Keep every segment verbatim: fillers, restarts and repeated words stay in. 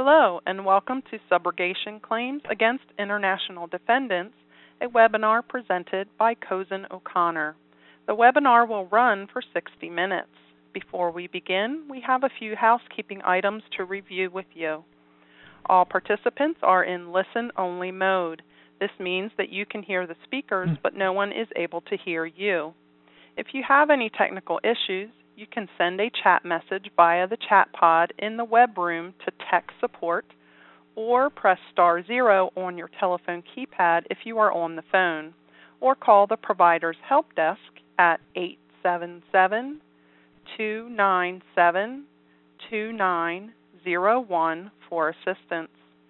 Hello, and welcome to Subrogation Claims Against International Defendants, a webinar presented by Cozen O'Connor. The webinar will run for sixty minutes. Before we begin, we have a few housekeeping items to review with you. All participants are in listen-only mode. This means that you can hear the speakers, but no one is able to hear you. If you have any technical issues, you can send a chat message via the chat pod in the web room to tech support, or press star zero on your telephone keypad if you are on the phone, or call the provider's help desk at eight seven seven, two nine seven, two nine zero one for assistance.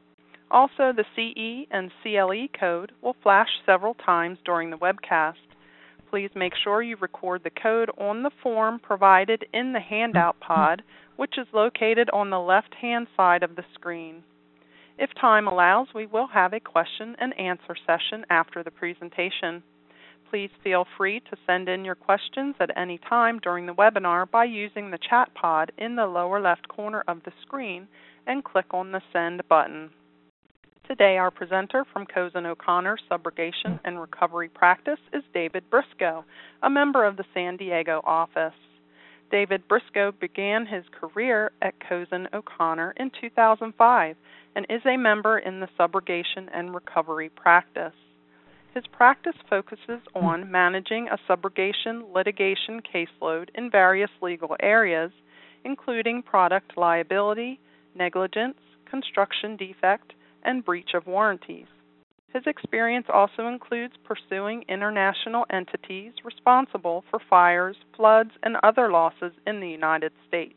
Also, the C E and C L E code will flash several times during the webcast. Please make sure you record the code on the form provided in the handout pod, which is located on the left-hand side of the screen. If time allows, we will have a question and answer session after the presentation. Please feel free to send in your questions at any time during the webinar by using the chat pod in the lower left corner of the screen and click on the send button. Today, our presenter from Cozen O'Connor Subrogation and Recovery Practice is David Briscoe, a member of the San Diego office. David Briscoe began his career at Cozen O'Connor in two thousand five and is a member in the Subrogation and Recovery Practice. His practice focuses on managing a subrogation litigation caseload in various legal areas, including product liability, negligence, construction defect, and breach of warranties. His experience also includes pursuing international entities responsible for fires, floods, and other losses in the United States.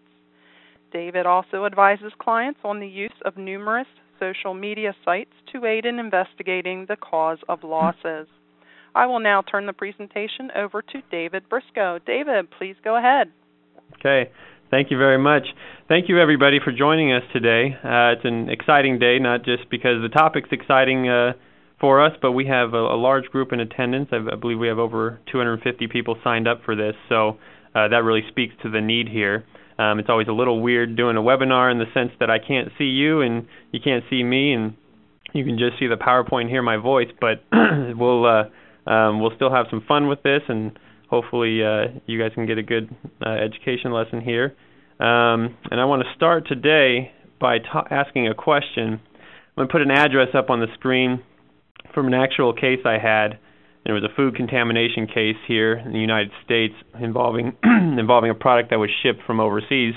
David also advises clients on the use of numerous social media sites to aid in investigating the cause of losses. I will now turn the presentation over to David Briscoe. David, please go ahead. Okay. Thank you very much. Thank you, everybody, for joining us today. Uh, it's an exciting day, not just because the topic's exciting uh, for us, but we have a, a large group in attendance. I, I believe we have over two hundred fifty people signed up for this, so uh, that really speaks to the need here. Um, it's always a little weird doing a webinar in the sense that I can't see you and you can't see me, and you can just see the PowerPoint and hear my voice, but we'll, uh, um, we'll still have some fun with this, and hopefully uh, you guys can get a good uh, education lesson here. Um, and I want to start today by ta- asking a question. I'm going to put an address up on the screen from an actual case I had. There was a food contamination case here in the United States involving involving a product that was shipped from overseas.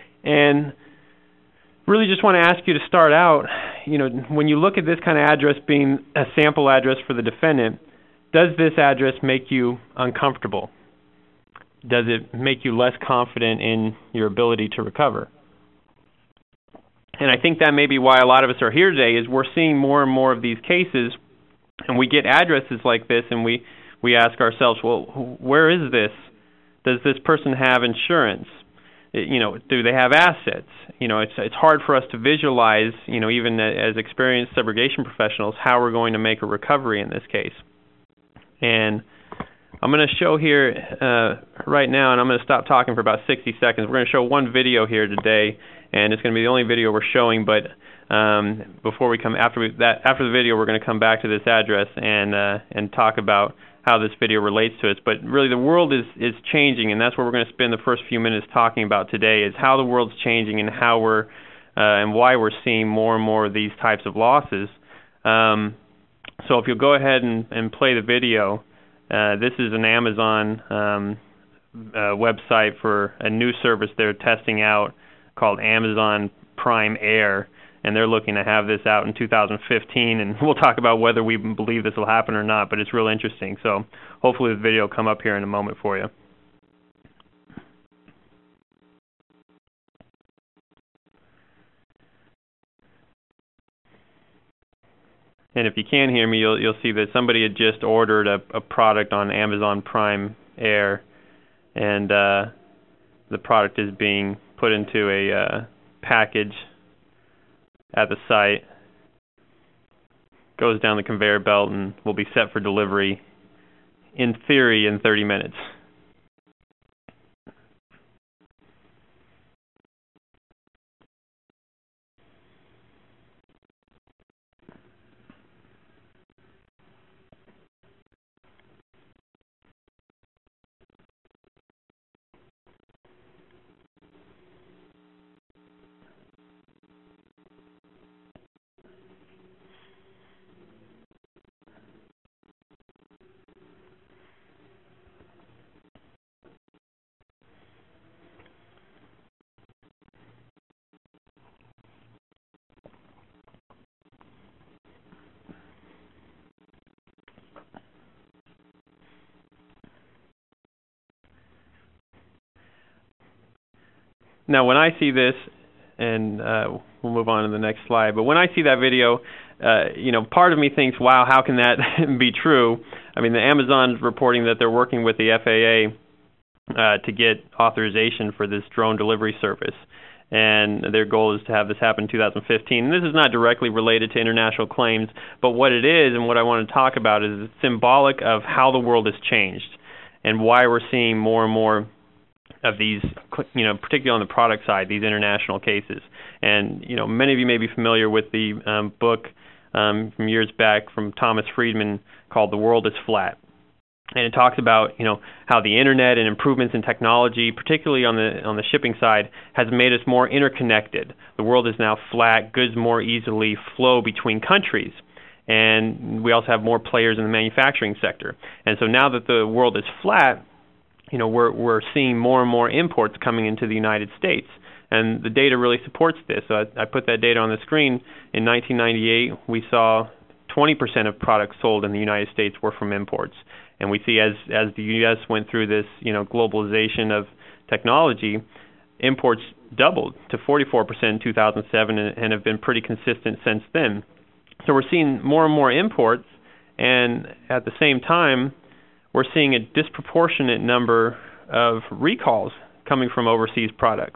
And really just want to ask you to start out, you know, when you look at this kind of address being a sample address for the defendant, does this address make you uncomfortable? Does it make you less confident in your ability to recover? And I think that may be why a lot of us are here today, is we're seeing more and more of these cases, and we get addresses like this, and we, we ask ourselves, well, where is this? Does this person have insurance? It, you know, do they have assets? You know, it's it's hard for us to visualize, you know, even as experienced subrogation professionals, how we're going to make a recovery in this case. And I'm going to show here uh, right now, and I'm going to stop talking for about sixty seconds. We're going to show one video here today, and it's going to be the only video we're showing. But um, before we come after we, that after the video, we're going to come back to this address and uh, and talk about how this video relates to us. But really, the world is is changing, and that's what we're going to spend the first few minutes talking about today: is how the world's changing and how we're uh, and why we're seeing more and more of these types of losses. Um, so if you'll go ahead and, and play the video. Uh, this is an Amazon um, uh, website for a new service they're testing out called Amazon Prime Air, and they're looking to have this out in two thousand fifteen, and we'll talk about whether we believe this will happen or not, but it's real interesting. So hopefully the video will come up here in a moment for you. And if you can hear me, you'll you'll see that somebody had just ordered a, a product on Amazon Prime Air, and uh, the product is being put into a uh, package at the site, goes down the conveyor belt, and will be set for delivery, in theory, in thirty minutes. now when I see this, and uh, we'll move on to the next slide, but when I see that video, uh, you know, part of me thinks, wow, how can that be true? I mean, the Amazon's reporting that they're working with the F A A uh, to get authorization for this drone delivery service. And their goal is to have this happen in two thousand fifteen. And this is not directly related to international claims, but what it is and what I want to talk about is it's symbolic of how the world has changed and why we're seeing more and more of these, you know, particularly on the product side, these international cases. And, you know, many of you may be familiar with the um, book um, from years back from Thomas Friedman called The World is Flat. And it talks about, you know, how the internet and improvements in technology, particularly on the on the shipping side, has made us more interconnected. The world is now flat. Goods more easily flow between countries. And we also have more players in the manufacturing sector. And so now that the world is flat, you know, we're we're seeing more and more imports coming into the United States. And the data really supports this. So I, I put that data on the screen. In nineteen ninety-eight, we saw twenty percent of products sold in the United States were from imports. And we see as as the U S went through this, you know, globalization of technology, imports doubled to forty-four percent in two thousand seven and, and have been pretty consistent since then. So we're seeing more and more imports, and at the same time, we're seeing a disproportionate number of recalls coming from overseas products.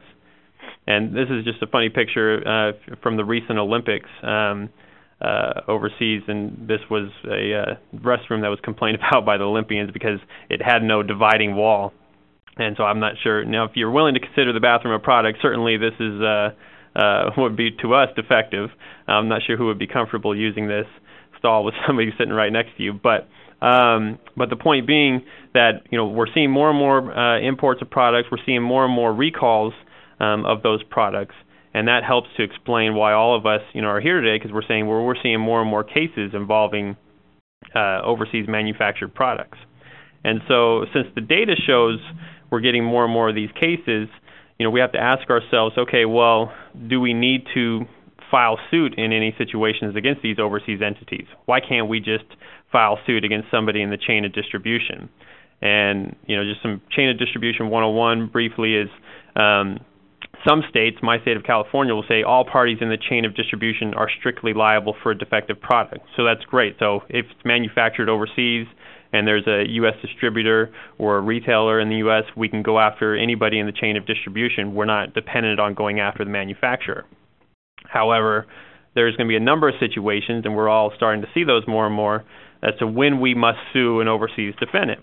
And this is just a funny picture uh, from the recent Olympics. Um, Uh, overseas, and this was a uh, restroom that was complained about by the Olympians because it had no dividing wall. And so I'm not sure. Now, if you're willing to consider the bathroom a product, certainly this is uh, uh, would be, to us, defective. I'm not sure who would be comfortable using this stall with somebody sitting right next to you. But um, but the point being that, you know, we're seeing more and more uh, imports of products. We're seeing more and more recalls um, of those products. And that helps to explain why all of us, you know, are here today, because we're saying we're, we're seeing more and more cases involving uh, overseas manufactured products. And so since the data shows we're getting more and more of these cases, you know, we have to ask ourselves, okay, well, do we need to file suit in any situations against these overseas entities? Why can't we just file suit against somebody in the chain of distribution? And, you know, just some chain of distribution one oh one briefly is um, some states, my state of California, will say all parties in the chain of distribution are strictly liable for a defective product. So that's great. So if it's manufactured overseas and there's a U S distributor or a retailer in the U S, we can go after anybody in the chain of distribution. We're not dependent on going after the manufacturer. However, there's going to be a number of situations, and we're all starting to see those more and more, as to when we must sue an overseas defendant.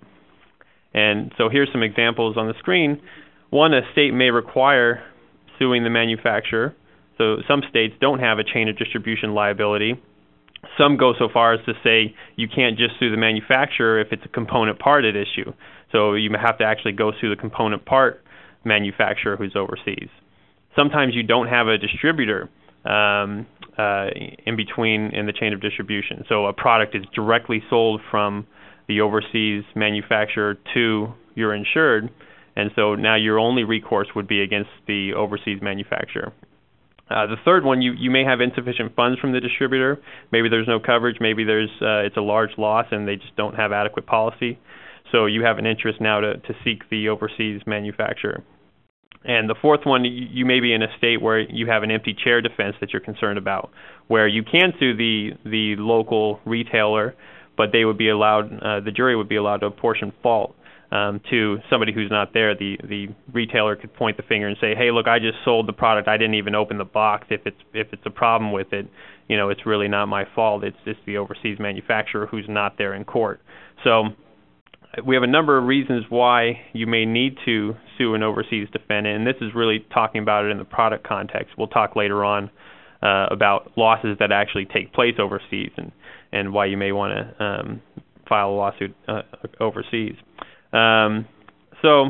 And so here's some examples on the screen. One, a state may require suing the manufacturer. So some states don't have a chain of distribution liability. Some go so far as to say you can't just sue the manufacturer if it's a component part at issue. So you have to actually go sue the component part manufacturer who's overseas. Sometimes you don't have a distributor um, uh, in between in the chain of distribution. So a product is directly sold from the overseas manufacturer to your insured, and so now your only recourse would be against the overseas manufacturer. Uh, the third one, you, you may have insufficient funds from the distributor. Maybe there's no coverage. Maybe there's uh, it's a large loss and they just don't have adequate policy. So you have an interest now to, to seek the overseas manufacturer. And the fourth one, you, you may be in a state where you have an empty chair defense that you're concerned about, where you can sue the, the local retailer, but they would be allowed, uh, the jury would be allowed to apportion fault um, to somebody who's not there. The the retailer could point the finger and say, "Hey, look, I just sold the product. I didn't even open the box. If it's if it's a problem with it, you know, it's really not my fault. It's it's the overseas manufacturer who's not there in court." So we have a number of reasons why you may need to sue an overseas defendant, and this is really talking about it in the product context. We'll talk later on uh, about losses that actually take place overseas and and why you may want to um, file a lawsuit uh, overseas. Um, so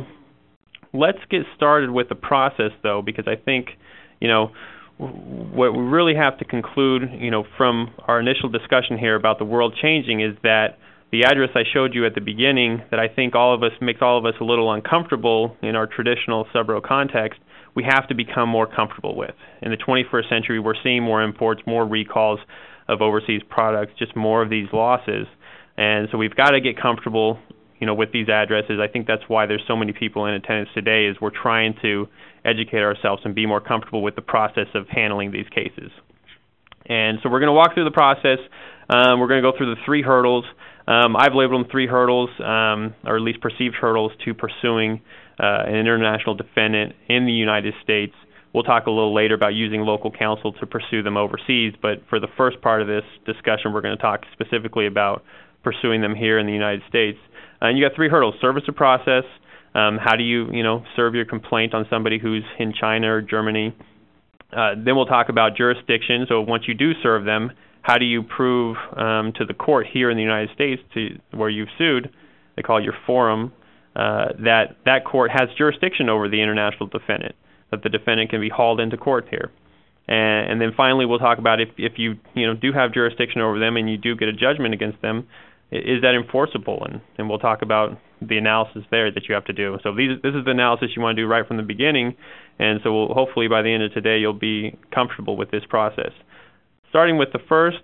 let's get started with the process, though, because I think, you know, what we really have to conclude, you know, from our initial discussion here about the world changing is that the address I showed you at the beginning that I think all of us makes all of us a little uncomfortable in our traditional sub-row context, we have to become more comfortable with. In the twenty-first century, we're seeing more imports, more recalls of overseas products, just more of these losses. And so we've got to get comfortable, you know, with these addresses. I think that's why there's so many people in attendance today, is we're trying to educate ourselves and be more comfortable with the process of handling these cases. And so we're going to walk through the process. Um, we're going to go through the three hurdles. Um, I've labeled them three hurdles, um, or at least perceived hurdles, to pursuing uh, an international defendant in the United States. We'll talk a little later about using local counsel to pursue them overseas, but for the first part of this discussion, we're going to talk specifically about pursuing them here in the United States. Uh, and you got three hurdles: service of process. Um, how do you, you know, serve your complaint on somebody who's in China or Germany? Uh, then we'll talk about jurisdiction. So once you do serve them, how do you prove um, to the court here in the United States, to where you've sued, they call it your forum, uh, that that court has jurisdiction over the international defendant, that the defendant can be hauled into court here. And, and then finally, we'll talk about if, if you you know do have jurisdiction over them and you do get a judgment against them, is that enforceable? And, and we'll talk about the analysis there that you have to do. So these, this is the analysis you want to do right from the beginning, and so we'll, hopefully by the end of today you'll be comfortable with this process. Starting with the first,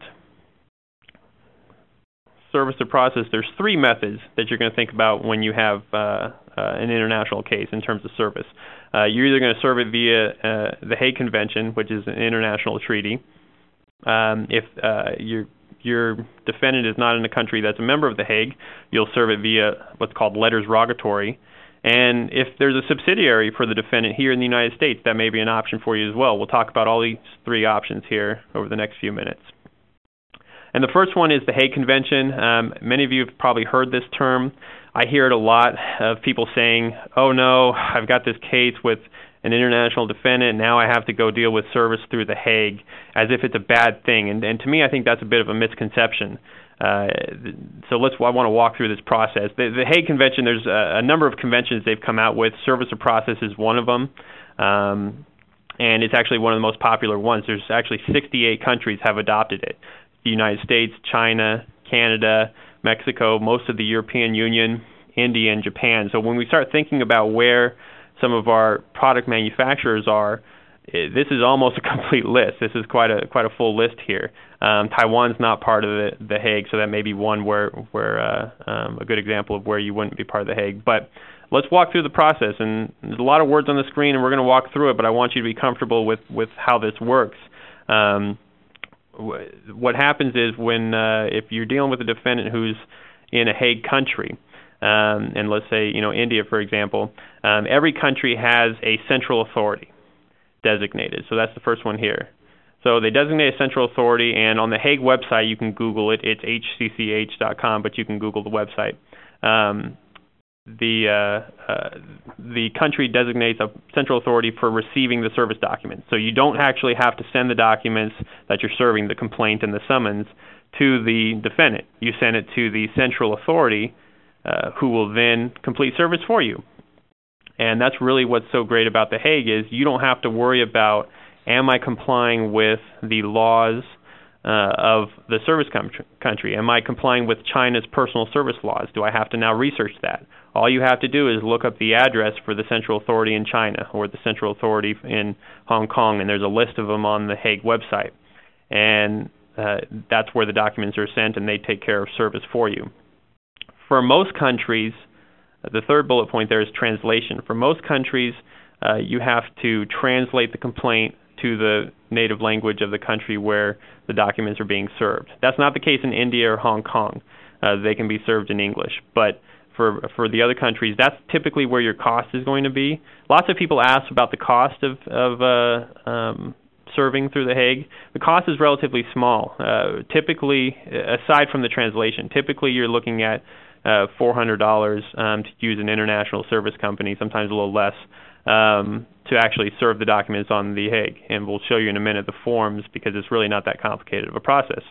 service of process, there's three methods that you're going to think about when you have uh, uh, an international case in terms of service. Uh, you're either going to serve it via uh, the Hague Convention, which is an international treaty. Um, if uh, your your defendant is not in a country that's a member of the Hague, you'll serve it via what's called letters rogatory. And if there's a subsidiary for the defendant here in the United States, that may be an option for you as well. We'll talk about all these three options here over the next few minutes. And the first one is the Hague Convention. Um, many of you have probably heard this term. I hear it a lot of people saying, oh no, I've got this case with an international defendant, now I have to go deal with service through the Hague, as if it's a bad thing. And, and to me, I think that's a bit of a misconception. Uh, so let's. I want to walk through this process. The, the Hague Convention, there's a, a number of conventions they've come out with. Service of process is one of them, um, and it's actually one of the most popular ones. There's actually sixty-eight countries have adopted it. The United States, China, Canada, Mexico, most of the European Union, India, and Japan. So when we start thinking about where some of our product manufacturers are, this is almost a complete list. This is quite a quite a full list here. Um, Taiwan's not part of the, the Hague, so that may be one where where uh, um, a good example of where you wouldn't be part of the Hague. But let's walk through the process. And there's a lot of words on the screen, and we're going to walk through it. But I want you to be comfortable with with how this works. Um, wh- what happens is when uh, if you're dealing with a defendant who's in a Hague country. Um, and let's say, you know, India, for example, um, every country has a central authority designated. So that's the first one here. So they designate a central authority, and on the Hague website, you can Google it. It's H C C H dot com, but you can Google the website. Um, the uh, uh, the country designates a central authority for receiving the service documents. So you don't actually have to send the documents that you're serving, the complaint and the summons, to the defendant. You send it to the central authority, Uh, who will then complete service for you. And that's really what's so great about the Hague is you don't have to worry about, am I complying with the laws uh, of the service com- country? Am I complying with China's personal service laws? Do I have to now research that? All you have to do is look up the address for the central authority in China or the central authority in Hong Kong, and there's a list of them on the Hague website. And uh, that's where the documents are sent, and they take care of service for you. For most countries, the third bullet point there is translation. For most countries, uh, you have to translate the complaint to the native language of the country where the documents are being served. That's not the case in India or Hong Kong. Uh, they can be served in English. But for for the other countries, that's typically where your cost is going to be. Lots of people ask about the cost of, of uh, um, serving through the Hague. The cost is relatively small. Uh, typically, aside from the translation, typically you're looking at Uh, four hundred dollars um, to use an international service company, sometimes a little less, um, to actually serve the documents on the Hague. And we'll show you in a minute the forms because it's really not that complicated of a process.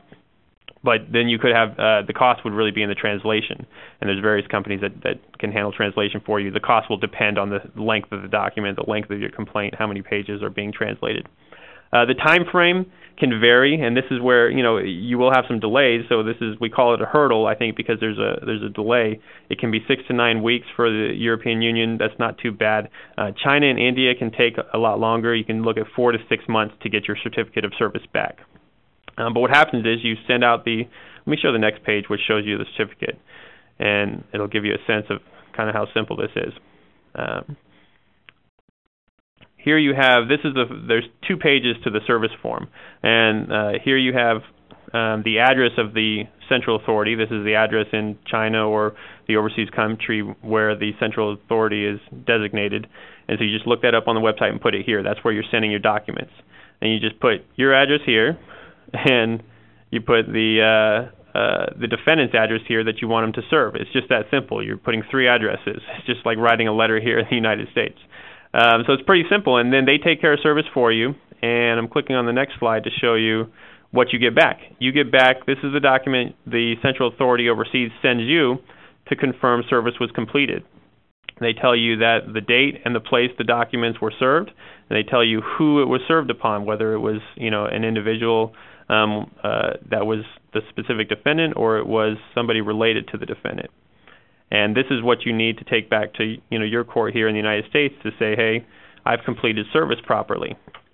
But then you could have, uh, the cost would really be in the translation. And there's various companies that, that can handle translation for you. The cost will depend on the length of the document, the length of your complaint, how many pages are being translated. Uh, the time frame can vary, and this is where, you know, you will have some delays. So this is, we call it a hurdle, I think, because there's a there's a delay. It can be six to nine weeks for the European Union. That's not too bad. Uh, China and India can take a lot longer. You can look at four to six months to get your certificate of service back. Um, but what happens is you send out the, let me show the next page, which shows you the certificate, and it'll give you a sense of kind of how simple this is. Um, here you have, this is the, there's two pages to the service form, and uh, here you have um, the address of the central authority. This is the address in China or the overseas country where the central authority is designated, and so you just look that up on the website and put it here. That's where you're sending your documents, and you just put your address here, and you put the uh, uh, the defendant's address here that you want them to serve. It's just that simple. You're putting three addresses. It's just like writing a letter here in the United States. Um, so it's pretty simple, and then they take care of service for you, and I'm clicking on the next slide to show you what you get back. You get back, this is the document the central authority overseas sends you to confirm service was completed. They tell you that the date and the place the documents were served, and they tell you who it was served upon, whether it was, you know, an individual um, uh, that was the specific defendant or it was somebody related to the defendant. And this is what you need to take back to, you know, your court here in the United States to say, hey, I've completed service properly.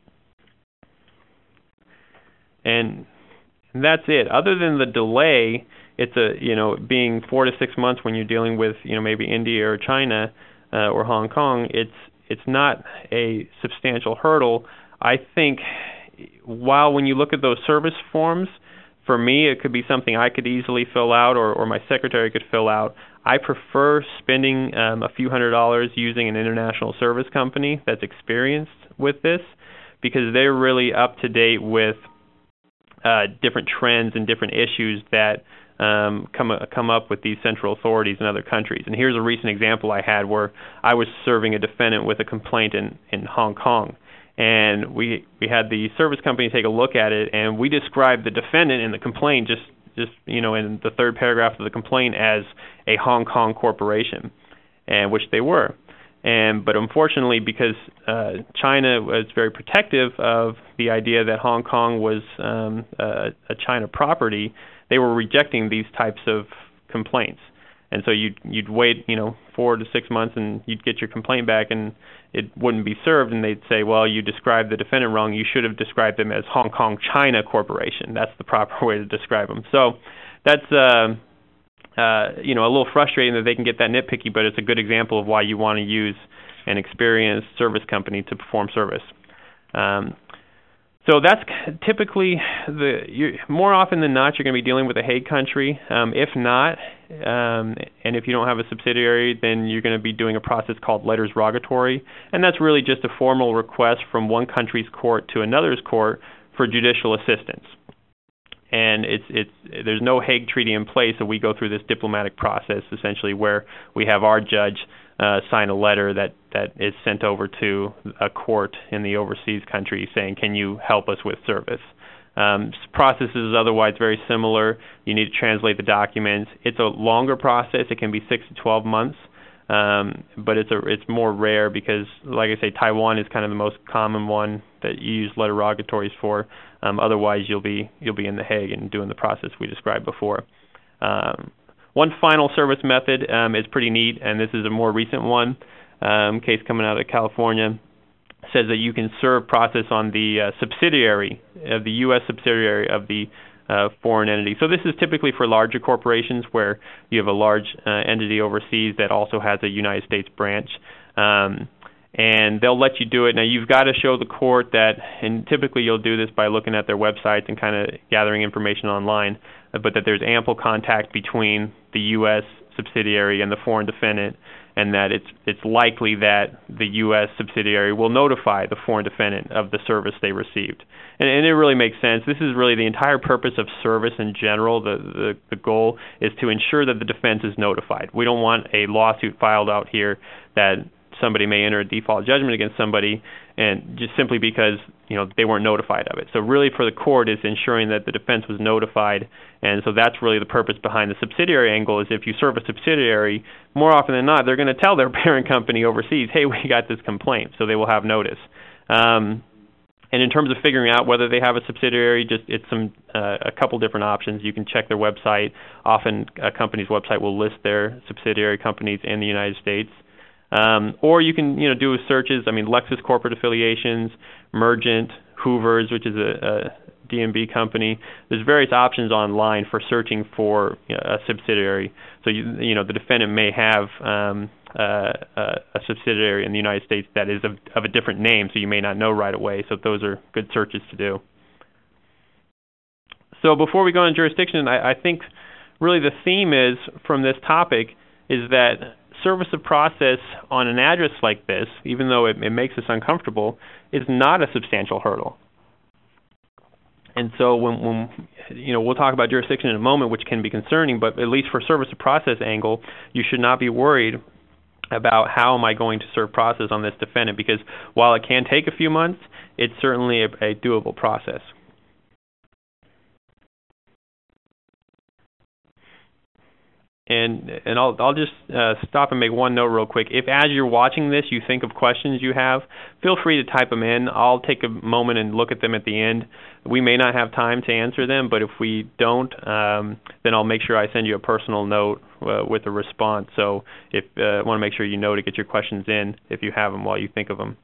And that's it. Other than the delay, it's a, you know, being four to six months when you're dealing with, you know, maybe India or China uh, or Hong Kong, it's it's not a substantial hurdle. I think while when you look at those service forms, for me, it could be something I could easily fill out or, or my secretary could fill out. I prefer spending um, a few hundred dollars using an international service company that's experienced with this, because they're really up to date with uh, different trends and different issues that um, come come up with these central authorities in other countries. And here's a recent example I had where I was serving a defendant with a complaint in, in Hong Kong. And we we had the service company take a look at it, and we described the defendant in the complaint just, just you know, in the third paragraph of the complaint as a Hong Kong corporation, and which they were. And but unfortunately, because uh, China was very protective of the idea that Hong Kong was um, a, a China property, they were rejecting these types of complaints. And so you'd you'd wait, you know, four to six months, and you'd get your complaint back, and it wouldn't be served. And they'd say, well, you described the defendant wrong. You should have described them as Hong Kong China Corporation. That's the proper way to describe them. So that's uh, uh, you know, a little frustrating that they can get that nitpicky, but it's a good example of why you want to use an experienced service company to perform service. Um, So that's typically the you're, more often than not you're going to be dealing with a Hague country. Um, if not, um, and if you don't have a subsidiary, then you're going to be doing a process called letters rogatory, and that's really just a formal request from one country's court to another's court for judicial assistance. And it's it's there's no Hague Treaty in place, so we go through this diplomatic process essentially where we have our judge Uh, sign a letter that, that is sent over to a court in the overseas country saying, can you help us with service? Um, process is otherwise very similar. You need to translate the documents. It's a longer process. It can be six to twelve months, um, but it's a it's more rare because, like I say, Taiwan is kind of the most common one that you use letter rogatories for. Um, otherwise, you'll be you'll be in The Hague and doing the process we described before. Um, One final service method um, is pretty neat, and this is a more recent one, um, case coming out of California, says that you can serve process on the uh, subsidiary, of the U S subsidiary of the uh, foreign entity. So this is typically for larger corporations where you have a large uh, entity overseas that also has a United States branch. Um, and they'll let you do it. Now, you've got to show the court that, and typically you'll do this by looking at their websites and kind of gathering information online, but that there's ample contact between the U S subsidiary and the foreign defendant, and that it's it's likely that the U S subsidiary will notify the foreign defendant of the service they received. And, and it really makes sense. This is really the entire purpose of service in general. The, the, the goal is to ensure that the defense is notified. We don't want a lawsuit filed out here that somebody may enter a default judgment against somebody, and just simply because, you know, they weren't notified of it. So really for the court is ensuring that the defense was notified, and so that's really the purpose behind the subsidiary angle. Is if you serve a subsidiary, more often than not, they're going to tell their parent company overseas, hey, we got this complaint, so they will have notice. Um, and in terms of figuring out whether they have a subsidiary, just it's some uh, a couple different options. You can check their website. Often a company's website will list their subsidiary companies in the United States. Um, or you can, you know, do searches. I mean, Lexus corporate affiliations, Mergent, Hoover's, which is a, a D M B company. There's various options online for searching for, you know, a subsidiary. So, you, you know, the defendant may have um, uh, uh, a subsidiary in the United States that is of, of a different name, so you may not know right away. So those are good searches to do. So before we go into jurisdiction, I, I think really the theme is from this topic is that service of process on an address like this, even though it, it makes us uncomfortable, is not a substantial hurdle. And so when, when, you know, we'll talk about jurisdiction in a moment, which can be concerning, but at least for service of process angle, you should not be worried about how am I going to serve process on this defendant, because while it can take a few months, it's certainly a, a doable process. And and I'll I'll just uh, stop and make one note real quick. If as you're watching this you think of questions you have, feel free to type them in. I'll take a moment and look at them at the end. We may not have time to answer them, but if we don't, um, then I'll make sure I send you a personal note uh, with a response. So if uh, I want to make sure you know to get your questions in if you have them while you think of them.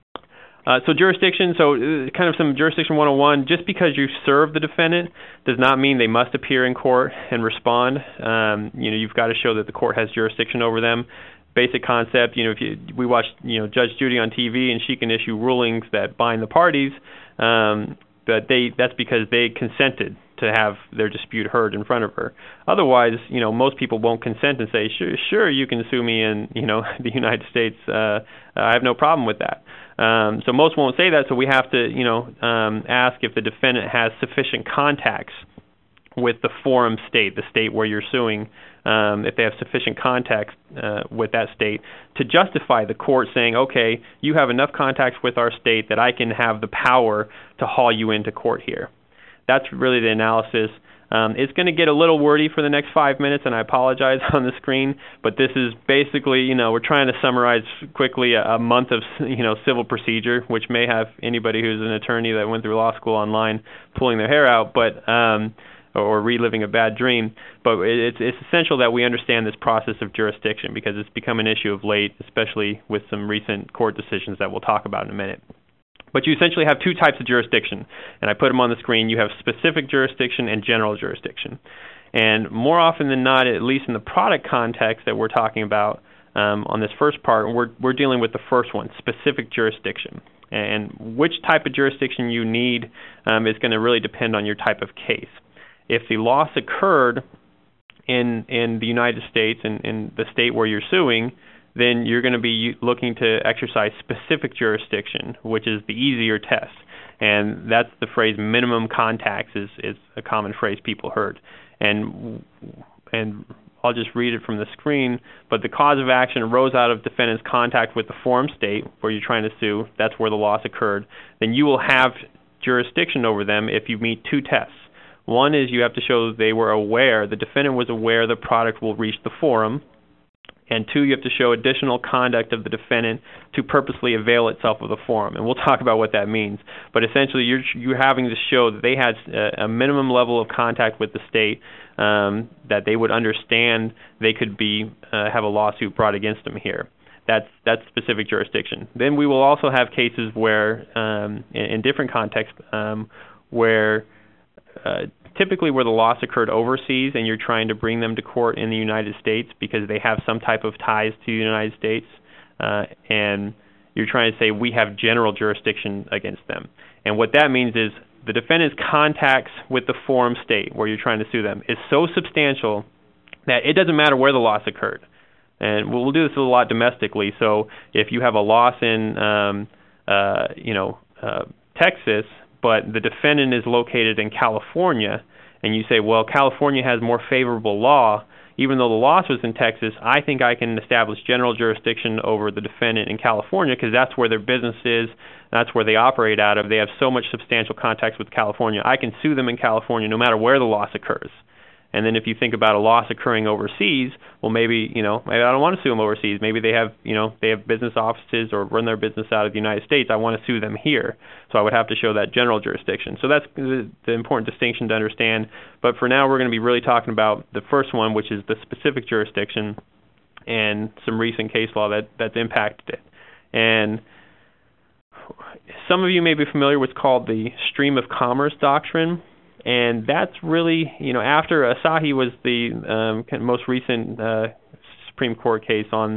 Uh, so jurisdiction, so uh, kind of some jurisdiction one oh one, just because you serve the defendant does not mean they must appear in court and respond. Um, you know, you've got to show that the court has jurisdiction over them. Basic concept, you know, if you, we watch, you know, Judge Judy on T V and she can issue rulings that bind the parties, um, but they that's because they consented to have their dispute heard in front of her. Otherwise, you know, most people won't consent and say, sure, sure, you can sue me in, you know, the United States. Uh, I have no problem with that. Um, so most won't say that, so we have to, you know, um, ask if the defendant has sufficient contacts with the forum state, the state where you're suing, um, if they have sufficient contacts uh, with that state to justify the court saying, okay, you have enough contacts with our state that I can have the power to haul you into court here. That's really the analysis. Um, it's going to get a little wordy for the next five minutes, and I apologize on the screen, but this is basically, you know, we're trying to summarize quickly a, a month of, you know, civil procedure, which may have anybody who's an attorney that went through law school online pulling their hair out, but um, or reliving a bad dream. But it's, it's essential that we understand this process of jurisdiction because it's become an issue of late, especially with some recent court decisions that we'll talk about in a minute. But you essentially have two types of jurisdiction, and I put them on the screen. You have specific jurisdiction and general jurisdiction. And more often than not, at least in the product context that we're talking about um, on this first part, we're, we're dealing with the first one, specific jurisdiction. And which type of jurisdiction you need um, is going to really depend on your type of case. If the loss occurred in in the United States, in, in the state where you're suing, then you're going to be looking to exercise specific jurisdiction, which is the easier test. And that's the phrase minimum contacts is, is a common phrase people heard. And and I'll just read it from the screen, but the cause of action arose out of defendant's contact with the forum state where you're trying to sue, that's where the loss occurred, then you will have jurisdiction over them if you meet two tests. One is you have to show they were aware, the defendant was aware the product will reach the forum, and two, you have to show additional conduct of the defendant to purposely avail itself of the forum. And we'll talk about what that means. But essentially, you're, you're having to show that they had a, a minimum level of contact with the state, um, that they would understand they could be uh, have a lawsuit brought against them here. That's that's specific jurisdiction. Then we will also have cases where, um, in, in different contexts, um, where uh, typically where the loss occurred overseas and you're trying to bring them to court in the United States because they have some type of ties to the United States, uh, and you're trying to say we have general jurisdiction against them. And what that means is the defendant's contacts with the forum state where you're trying to sue them is so substantial that it doesn't matter where the loss occurred. And we'll do this a lot domestically. So if you have a loss in, um, uh, you know, uh, Texas, but the defendant is located in California, and you say, well, California has more favorable law, even though the loss was in Texas, I think I can establish general jurisdiction over the defendant in California because that's where their business is, that's where they operate out of. They have so much substantial contacts with California. I can sue them in California no matter where the loss occurs. And then if you think about a loss occurring overseas, well, maybe, you know, maybe I don't want to sue them overseas. Maybe they have, you know, they have business offices or run their business out of the United States. I want to sue them here. So I would have to show that general jurisdiction. So that's the, the important distinction to understand. But for now, we're going to be really talking about the first one, which is the specific jurisdiction and some recent case law that, that's impacted it. And some of you may be familiar with what's called the stream of commerce doctrine. And that's really, you know, after Asahi was the um, most recent uh, Supreme Court case on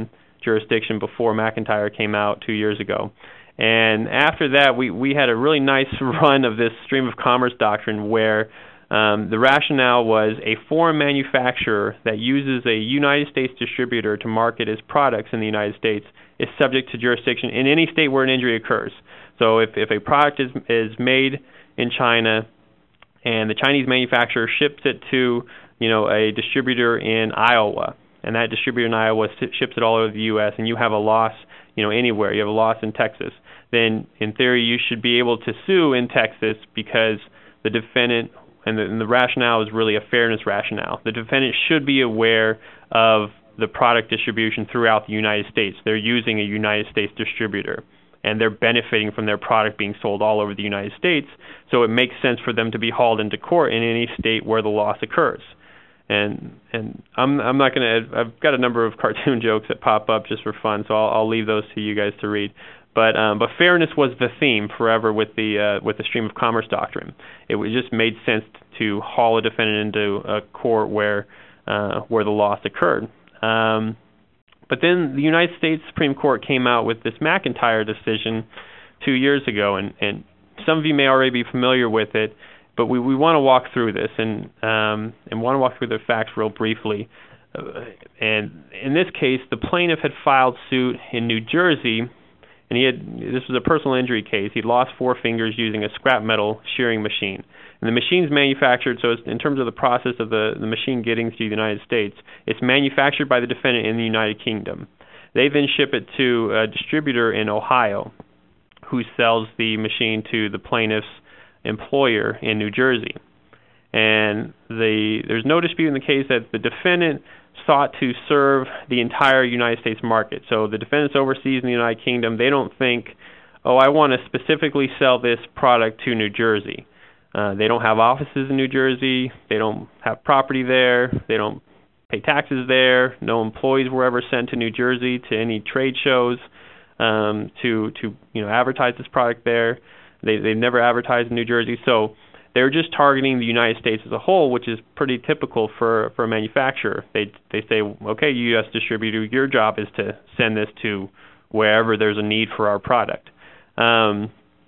jurisdiction before McIntyre came out two years ago. And after that, we, we had a really nice run of this stream of commerce doctrine where um, the rationale was a foreign manufacturer that uses a United States distributor to market its products in the United States is subject to jurisdiction in any state where an injury occurs. So if, if a product is, is made in China and the Chinese manufacturer ships it to, you know, a distributor in Iowa, and that distributor in Iowa ships it all over the U S, and you have a loss, you know, anywhere, you have a loss in Texas, then in theory you should be able to sue in Texas because the defendant, and the, and the rationale is really a fairness rationale. The defendant should be aware of the product distribution throughout the United States. They're using a United States distributor, and they're benefiting from their product being sold all over the United States, so it makes sense for them to be hauled into court in any state where the loss occurs. And and I'm I'm not going to, I've got a number of cartoon jokes that pop up just for fun, so I'll, I'll leave those to you guys to read. But um, but fairness was the theme forever with the uh, with the stream of commerce doctrine. It just made sense to haul a defendant into a court where uh, where the loss occurred. Um, but then the United States Supreme Court came out with this McIntyre decision two years ago, and, and some of you may already be familiar with it, but we, we want to walk through this and um, and want to walk through the facts real briefly. Uh, and in this case, the plaintiff had filed suit in New Jersey. And he had, this was a personal injury case. He lost four fingers using a scrap metal shearing machine. And the machine's manufactured, so it's, in terms of the process of the, the machine getting to the United States, it's manufactured by the defendant in the United Kingdom. They then ship it to a distributor in Ohio who sells the machine to the plaintiff's employer in New Jersey. And the there's no dispute in the case that the defendant sought to serve the entire United States market. So the defendants overseas in the United Kingdom, they don't think, oh, I want to specifically sell this product to New Jersey. Uh, they don't have offices in New Jersey. They don't have property there. They don't pay taxes there. No employees were ever sent to New Jersey to any trade shows um, to to you know advertise this product there. They they've never advertised in New Jersey. So they're just targeting the United States as a whole, which is pretty typical for, for a manufacturer. They they say, okay, U S distributor, your job is to send this to wherever there's a need for our product. Um,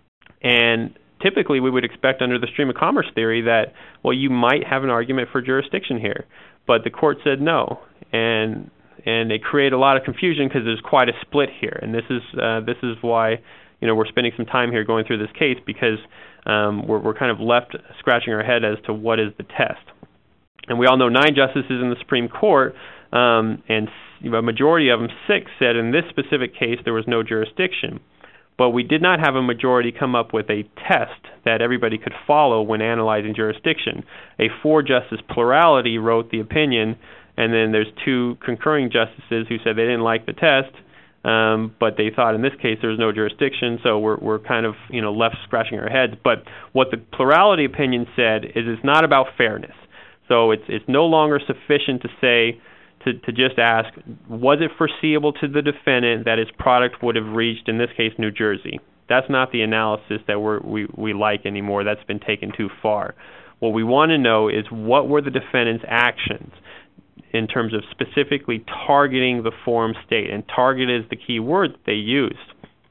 and typically we would expect under the stream of commerce theory that, well, you might have an argument for jurisdiction here. But the court said no. And and it created a lot of confusion because there's quite a split here. And this is uh, this is why you know we're spending some time here going through this case, because Um, we're, we're kind of left scratching our head as to what is the test. And we all know nine justices in the Supreme Court, um, and a majority of them, six, said in this specific case there was no jurisdiction. But we did not have a majority come up with a test that everybody could follow when analyzing jurisdiction. A four-justice plurality wrote the opinion, and then there's two concurring justices who said they didn't like the test, Um, but they thought in this case there was no jurisdiction, so we're we're kind of you know left scratching our heads. But what the plurality opinion said is it's not about fairness. So it's it's no longer sufficient to say to to just ask, was it foreseeable to the defendant that his product would have reached, in this case, New Jersey? That's not the analysis that we're, we we like anymore. That's been taken too far. What we want to know is what were the defendant's actions in terms of specifically targeting the forum state, and target is the key word that they used.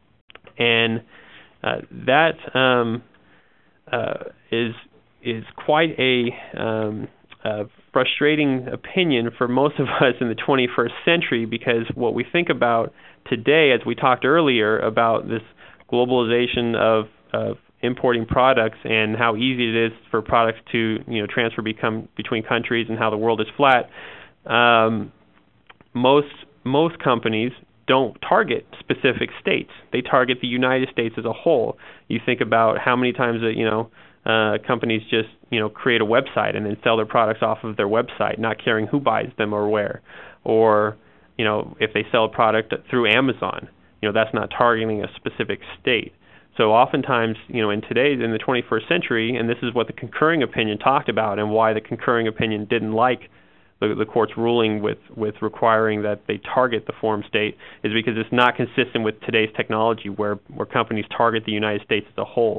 And uh, that um, uh, is is quite a, um, a frustrating opinion for most of us in the twenty-first century, because what we think about today, as we talked earlier about this globalization of, of importing products and how easy it is for products to you know transfer become between countries and how the world is flat. Um, most most companies don't target specific states. They target the United States as a whole. You think about how many times that you know uh, companies just you know create a website and then sell their products off of their website, not caring who buys them or where. Or you know if they sell a product through Amazon, you know that's not targeting a specific state. So oftentimes, you know, in today's in the twenty-first century, and this is what the concurring opinion talked about, and why the concurring opinion didn't like The, the court's ruling with, with requiring that they target the forum state, is because it's not consistent with today's technology where, where companies target the United States as a whole.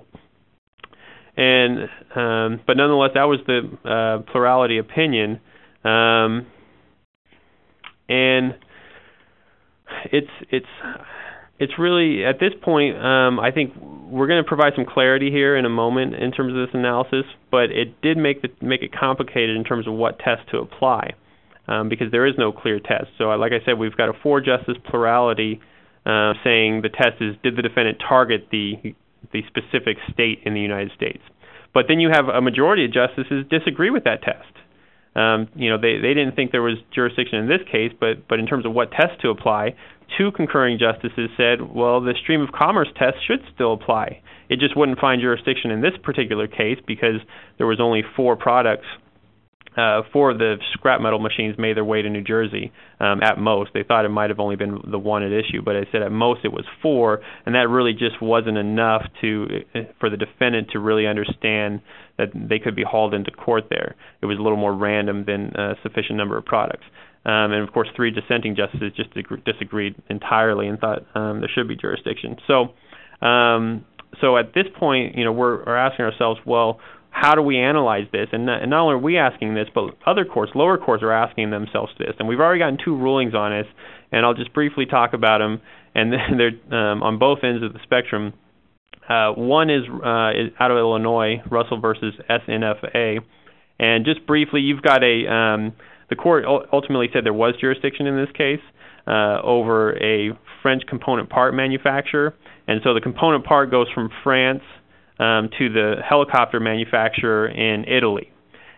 And um, but nonetheless, that was the uh, plurality opinion. Um, and it's it's it's really at this point. Um, I think we're going to provide some clarity here in a moment in terms of this analysis, but it did make the make it complicated in terms of what test to apply, um, because there is no clear test. So, like I said, we've got a four justice plurality uh, saying the test is, did the defendant target the the specific state in the United States? But then you have a majority of justices disagree with that test. Um, you know, they, they didn't think there was jurisdiction in this case, but but in terms of what test to apply, two concurring justices said, well, the stream of commerce test should still apply. It just wouldn't find jurisdiction in this particular case because there was only four products. Uh, four of the scrap metal machines made their way to New Jersey um, at most. They thought it might have only been the one at issue, but I said at most it was four, and that really just wasn't enough to for the defendant to really understand that they could be hauled into court there. It was a little more random than a sufficient number of products. Um, and, of course, three dissenting justices just disagreed entirely and thought um, there should be jurisdiction. So um, so at this point, you know, we're, we're asking ourselves, well, how do we analyze this? And not, and not only are we asking this, but other courts, lower courts, are asking themselves this. And we've already gotten two rulings on this, and I'll just briefly talk about them. And they're um, on both ends of the spectrum. Uh, one is, uh, is out of Illinois, Russell versus S N F A. And just briefly, you've got a um, the court ultimately said there was jurisdiction in this case uh, over a French component part manufacturer. And so the component part goes from France Um, to the helicopter manufacturer in Italy.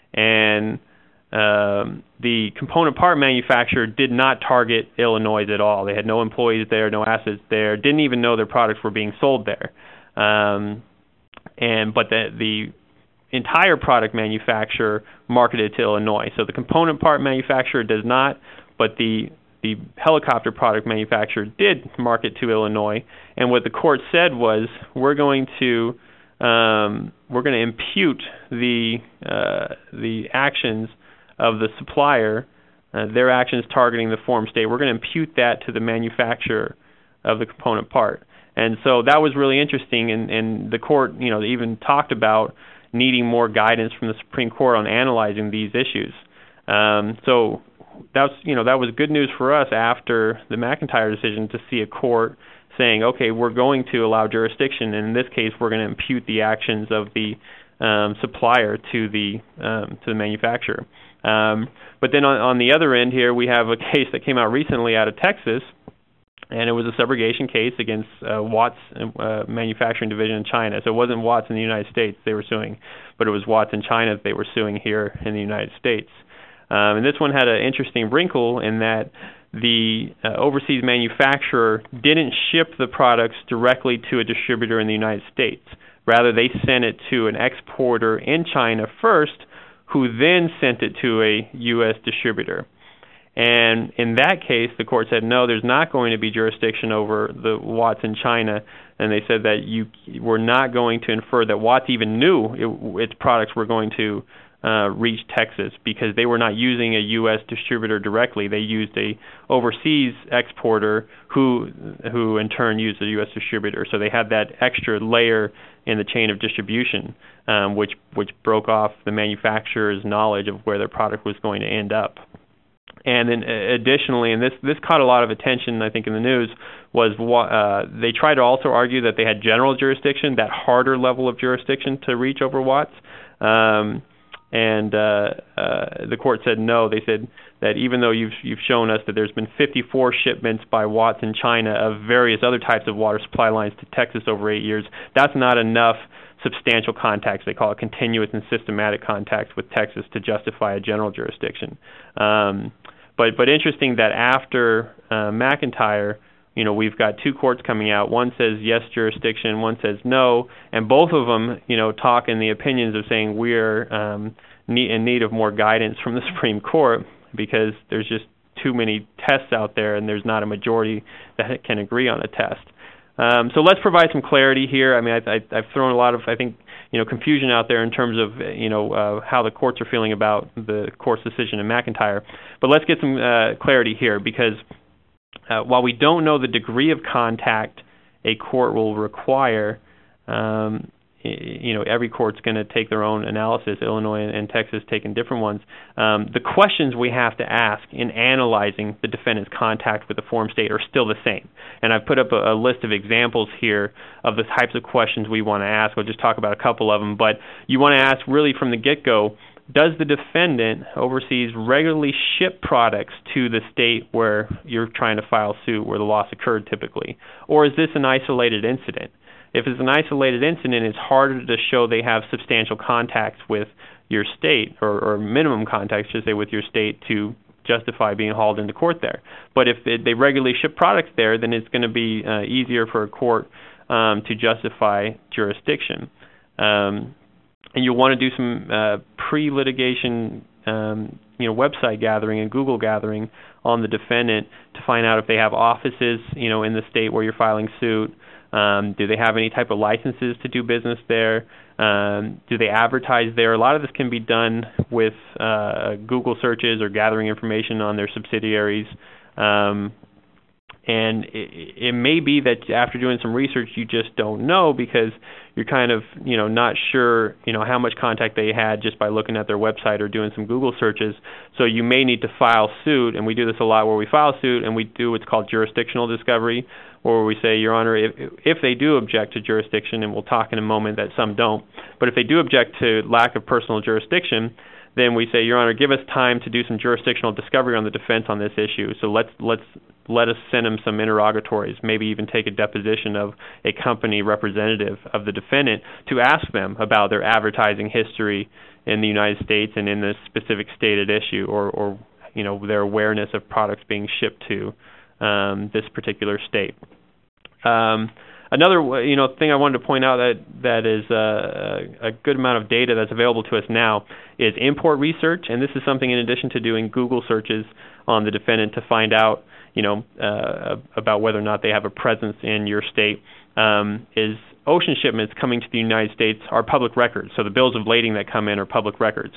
And um, the component part manufacturer did not target Illinois at all. They had no employees there, no assets there, didn't even know their products were being sold there. Um, and But the, the entire product manufacturer marketed to Illinois. So the component part manufacturer does not, but the the helicopter product manufacturer did market to Illinois. And what the court said was, we're going to Um, we're going to impute the uh, the actions of the supplier, uh, their actions targeting the form state. We're going to impute that to the manufacturer of the component part. And so that was really interesting, and, and the court, you know, even talked about needing more guidance from the Supreme Court on analyzing these issues. Um, so that's, you know, that was good news for us after the McIntyre decision to see a court saying, okay, we're going to allow jurisdiction, and in this case, we're going to impute the actions of the um, supplier to the um, to the manufacturer. Um, but then on, on the other end here, we have a case that came out recently out of Texas, and it was a subrogation case against uh, Watts uh, Manufacturing Division in China. So it wasn't Watts in the United States they were suing, but it was Watts in China that they were suing here in the United States. Um, and this one had an interesting wrinkle in that the uh, overseas manufacturer didn't ship the products directly to a distributor in the United States. Rather, they sent it to an exporter in China first, who then sent it to a U S distributor. And in that case, the court said, no, there's not going to be jurisdiction over the Watts in China. And they said that you were not going to infer that Watts even knew it, its products were going to Uh, reach Texas, because they were not using a U S distributor directly. They used a overseas exporter who who in turn used a U S distributor. So they had that extra layer in the chain of distribution, um, which which broke off the manufacturer's knowledge of where their product was going to end up. And then additionally, and this this caught a lot of attention, I think, in the news, was uh, they tried to also argue that they had general jurisdiction, that harder level of jurisdiction to reach over Watts. Um, And uh, uh, the court said no. They said that even though you've you've shown us that there's been fifty-four shipments by Watts in China of various other types of water supply lines to Texas over eight years, that's not enough substantial contacts. They call it continuous and systematic contacts with Texas to justify a general jurisdiction. Um, but but interesting that after uh, McIntyre, you know, we've got two courts coming out. One says yes jurisdiction, one says no, and both of them, you know, talk in the opinions of saying we're um, need, in need of more guidance from the Supreme Court, because there's just too many tests out there, and there's not a majority that can agree on a test. Um, so let's provide some clarity here. I mean, I, I, I've thrown a lot of, I think, you know, confusion out there in terms of, you know, uh, how the courts are feeling about the court's decision in McIntyre. But let's get some uh, clarity here, because Uh, while we don't know the degree of contact a court will require, um, you know, every court's going to take their own analysis. Illinois and Texas taking different ones. Um, the questions we have to ask in analyzing the defendant's contact with the forum state are still the same. And I've put up a, a list of examples here of the types of questions we want to ask. We'll just talk about a couple of them. But you want to ask really from the get-go, does the defendant overseas regularly ship products to the state where you're trying to file suit, where the loss occurred typically? Or is this an isolated incident? If it's an isolated incident, it's harder to show they have substantial contacts with your state, or, or minimum contacts, should say, with your state to justify being hauled into court there. But if it, they regularly ship products there, then it's going to be uh, easier for a court um, to justify jurisdiction. Um, and you'll want to do some uh, pre-litigation um, you know, website gathering and Google gathering on the defendant to find out if they have offices, you know, in the state where you're filing suit. Um, do they have any type of licenses to do business there? Um, do they advertise there? A lot of this can be done with uh, Google searches or gathering information on their subsidiaries. Um, and it, it may be that after doing some research, you just don't know because you're kind of, you know, not sure, you know, how much contact they had just by looking at their website or doing some Google searches. So you may need to file suit, and we do this a lot where we file suit and we do what's called jurisdictional discovery, where we say, Your Honor, if, if they do object to jurisdiction, and we'll talk in a moment that some don't, but if they do object to lack of personal jurisdiction, then we say, Your Honor, give us time to do some jurisdictional discovery on the defense on this issue. So let's let's let us send them some interrogatories, maybe even take a deposition of a company representative of the defendant to ask them about their advertising history in the United States and in the specific state at issue, or, or you know, their awareness of products being shipped to um, this particular state. Um, Another, you know, thing I wanted to point out that that is uh, a good amount of data that's available to us now is import research, and this is something in addition to doing Google searches on the defendant to find out, you know, uh, about whether or not they have a presence in your state. Um, is ocean shipments coming to the United States are public records, so the bills of lading that come in are public records,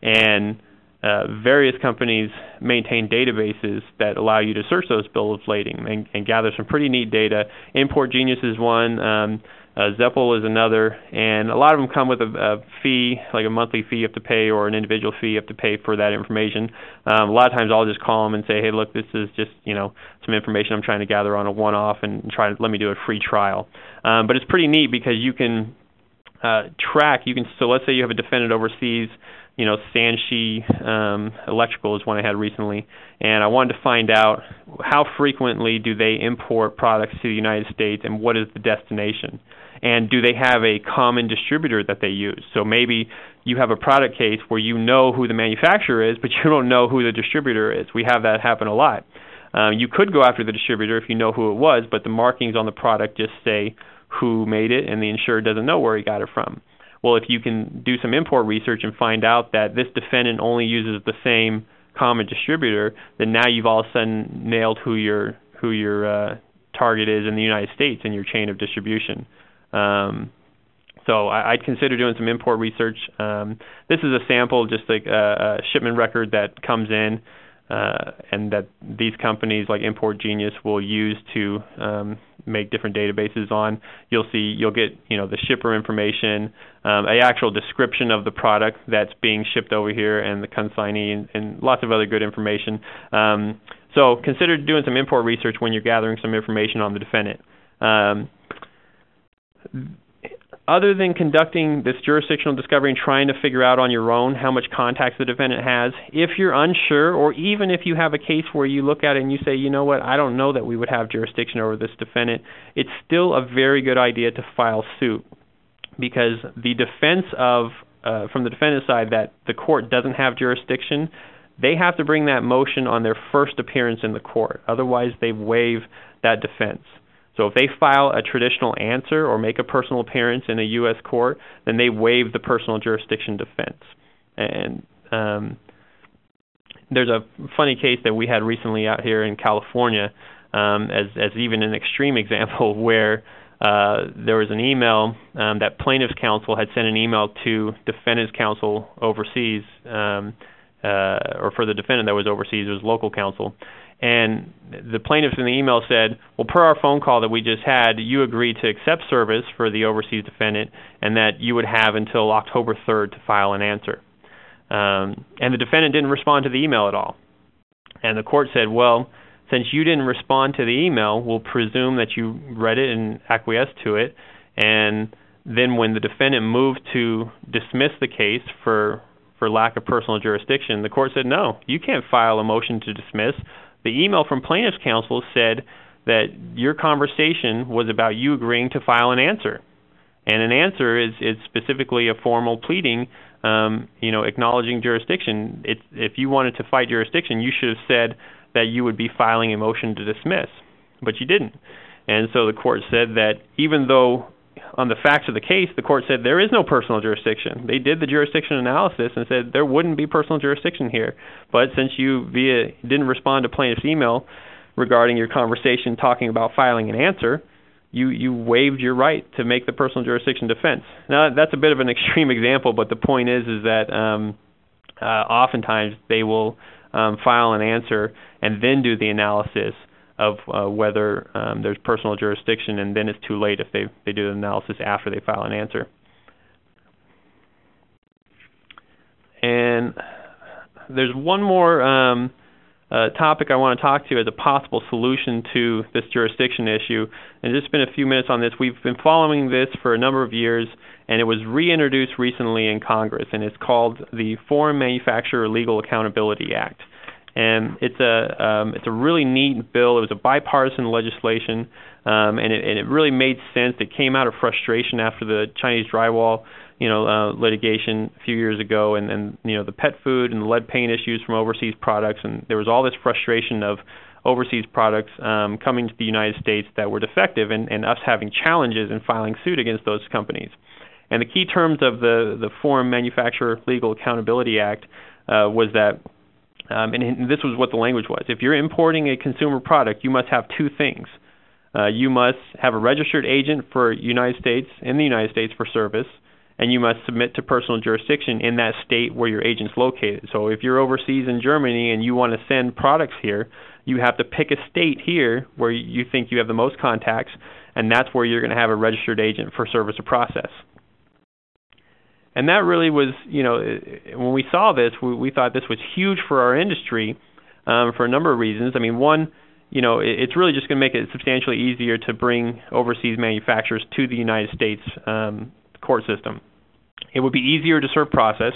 and Uh, various companies maintain databases that allow you to search those bills of lading and, and gather some pretty neat data. Import Genius is one, um, uh, Zeppel is another, and a lot of them come with a, a fee, like a monthly fee you have to pay or an individual fee you have to pay for that information. Um, a lot of times I'll just call them and say, hey, look, this is just, you know, some information I'm trying to gather on a one-off and try to let me do a free trial. Um, but it's pretty neat because you can uh, track, you can, so let's say you have a defendant overseas, you know, Sanshi um, Electrical is one I had recently, and I wanted to find out how frequently do they import products to the United States and what is the destination, and do they have a common distributor that they use. So maybe you have a product case where you know who the manufacturer is, but you don't know who the distributor is. We have that happen a lot. Um, you could go after the distributor if you know who it was, but the markings on the product just say who made it, and the insured doesn't know where he got it from. Well, if you can do some import research and find out that this defendant only uses the same common distributor, then now you've all of a sudden nailed who your who your uh, target is in the United States in your chain of distribution. Um, so I, I'd consider doing some import research. Um, this is a sample, just like a, a shipment record that comes in, uh, and that these companies like Import Genius will use to um, make different databases on. You'll see, you'll get, you know, the shipper information, um, an actual description of the product that's being shipped over here, and the consignee, and, and lots of other good information. Um, so consider doing some import research when you're gathering some information on the defendant. Um, Other than conducting this jurisdictional discovery and trying to figure out on your own how much contacts the defendant has, if you're unsure, or even if you have a case where you look at it and you say, you know what, I don't know that we would have jurisdiction over this defendant, it's still a very good idea to file suit, because the defense of, uh, from the defendant's side, that the court doesn't have jurisdiction, they have to bring that motion on their first appearance in the court. Otherwise, they waive that defense. So if they file a traditional answer or make a personal appearance in a U S court, then they waive the personal jurisdiction defense. And um, there's a funny case that we had recently out here in California, um, as, as even an extreme example, where uh, there was an email um, that plaintiff's counsel had sent an email to defendant's counsel overseas, um, uh, or for the defendant that was overseas, it was local counsel. And the plaintiffs in the email said, well, per our phone call that we just had, you agreed to accept service for the overseas defendant and that you would have until October third to file an answer. Um, and the defendant didn't respond to the email at all. And the court said, well, since you didn't respond to the email, we'll presume that you read it and acquiesced to it. And then when the defendant moved to dismiss the case for for lack of personal jurisdiction, the court said, no, you can't file a motion to dismiss. The email from plaintiff's counsel said that your conversation was about you agreeing to file an answer. And an answer is, is specifically a formal pleading, um, you know, acknowledging jurisdiction. It's, if you wanted to fight jurisdiction, you should have said that you would be filing a motion to dismiss, but you didn't. And so the court said that even though on the facts of the case, the court said there is no personal jurisdiction. They did the jurisdiction analysis and said there wouldn't be personal jurisdiction here. But since you via didn't respond to plaintiff's email regarding your conversation talking about filing an answer, you, you waived your right to make the personal jurisdiction defense. Now, that's a bit of an extreme example, but the point is is that um, uh, oftentimes they will um, file an answer and then do the analysis of uh, whether um, there's personal jurisdiction, and then it's too late if they, they do the analysis after they file an answer. And there's one more um, uh, topic I want to talk to you as a possible solution to this jurisdiction issue. And just spend a few minutes on this. We've been following this for a number of years, and it was reintroduced recently in Congress, and it's called the Foreign Manufacturer Legal Accountability Act. And it's a um, it's a really neat bill. It was a bipartisan legislation, um, and, it, and it really made sense. It came out of frustration after the Chinese drywall, you know, uh, litigation a few years ago, and, and you know the pet food and the lead paint issues from overseas products, and there was all this frustration of overseas products um, coming to the United States that were defective, and, and us having challenges in filing suit against those companies. And the key terms of the the Foreign Manufacturer Legal Accountability Act uh, was that. Um, and, and this was what the language was. If you're importing a consumer product, you must have two things. Uh, you must have a registered agent for United States in the United States for service, and you must submit to personal jurisdiction in that state where your agent's located. So if you're overseas in Germany and you want to send products here, you have to pick a state here where you think you have the most contacts, and that's where you're going to have a registered agent for service or process. And that really was, you know, when we saw this, we, we thought this was huge for our industry um, for a number of reasons. I mean, one, you know, it, it's really just going to make it substantially easier to bring overseas manufacturers to the United States um, court system. It would be easier to serve process.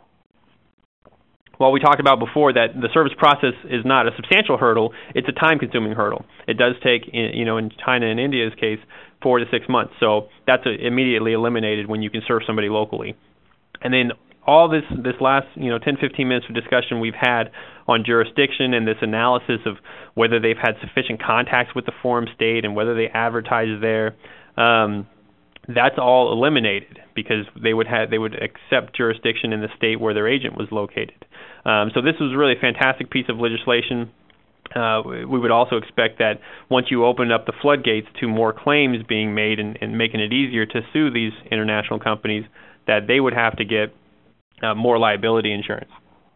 Well, we talked about before that the service process is not a substantial hurdle, it's a time-consuming hurdle. It does take, you know, in China and India's case, four to six months. So that's immediately eliminated when you can serve somebody locally. And then all this this last, you know, ten, fifteen minutes of discussion we've had on jurisdiction and this analysis of whether they've had sufficient contacts with the forum state and whether they advertise there, um, that's all eliminated because they would have they would accept jurisdiction in the state where their agent was located. Um, so this was really a fantastic piece of legislation. Uh, we would also expect that once you open up the floodgates to more claims being made and, and making it easier to sue these international companies, that they would have to get uh, more liability insurance.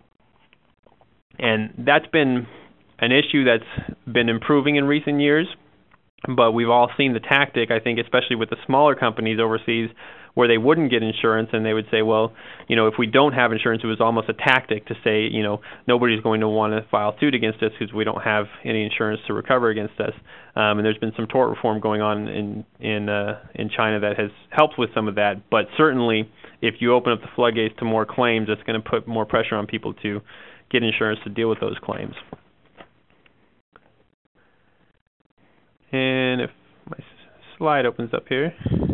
And that's been an issue that's been improving in recent years, but we've all seen the tactic, I think, especially with the smaller companies overseas, where they wouldn't get insurance and they would say, well, you know, if we don't have insurance, it was almost a tactic to say, you know, nobody's going to want to file suit against us because we don't have any insurance to recover against us. Um, and there's been some tort reform going on in in uh, in China that has helped with some of that. But certainly, if you open up the floodgates to more claims, it's going to put more pressure on people to get insurance to deal with those claims. And if my slide opens up here.